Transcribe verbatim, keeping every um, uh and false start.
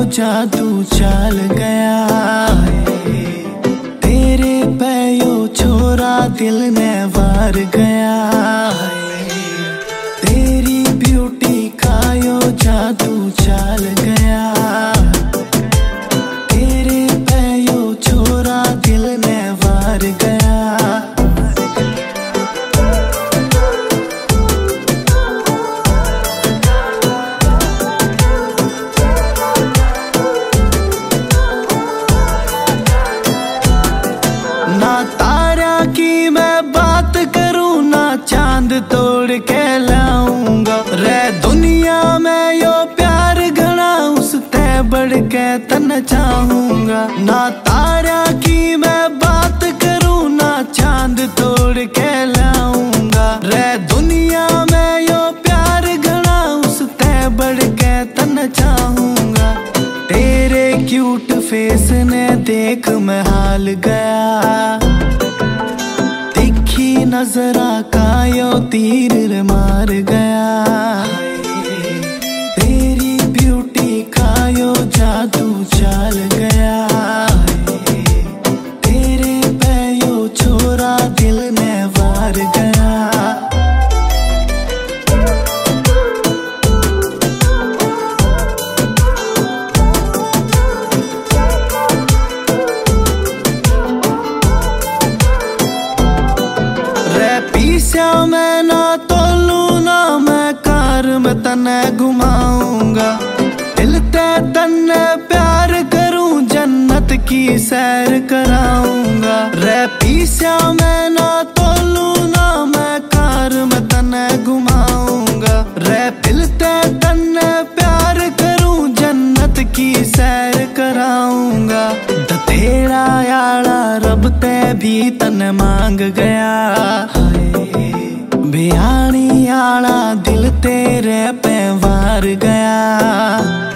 जादू चाल गया। तेरे पे यो छोरा दिल ने वार गया। तेरी ब्यूटी का यो जादू चाल गया। तेरे पे यो छोरा दिल ने वार गया। ना तारा की मैं बात करूं, ना चांद तोड़ के लाऊंगा। रे दुनिया में यो प्यार घना, उसते बढ़ के तन चाहूंगा। ना तारा की मैं बात करूं, ना चांद तोड़ के लाऊंगा। रे दुनिया में यो प्यार घना, उसते बढ़ के तन चाहूंगा। तेरे क्यूट फेस ने देख मैं हाल गया। तिखी नजरा का यो तीर रे मार गया। तेरी ब्यूटी का यो जादू चाल गया। तेरे पे यो छोरा दिल ने वार गया। पीछा मैं ना तोलू ना मैं कार में तने घुमाऊंगा। दिल ते तन्ने प्यार करूं, जन्नत की सैर कराऊंगा। रे पीछा मैं ना तोलू ना मैं कार में तने घुमाऊंगा। रे दिल ते तन्ने प्यार करूं, जन्नत की सैर कराऊंगा। तेरा याला रब ते भी तने मांग गया। बिहानी आला दिल तेरे पे वार गया।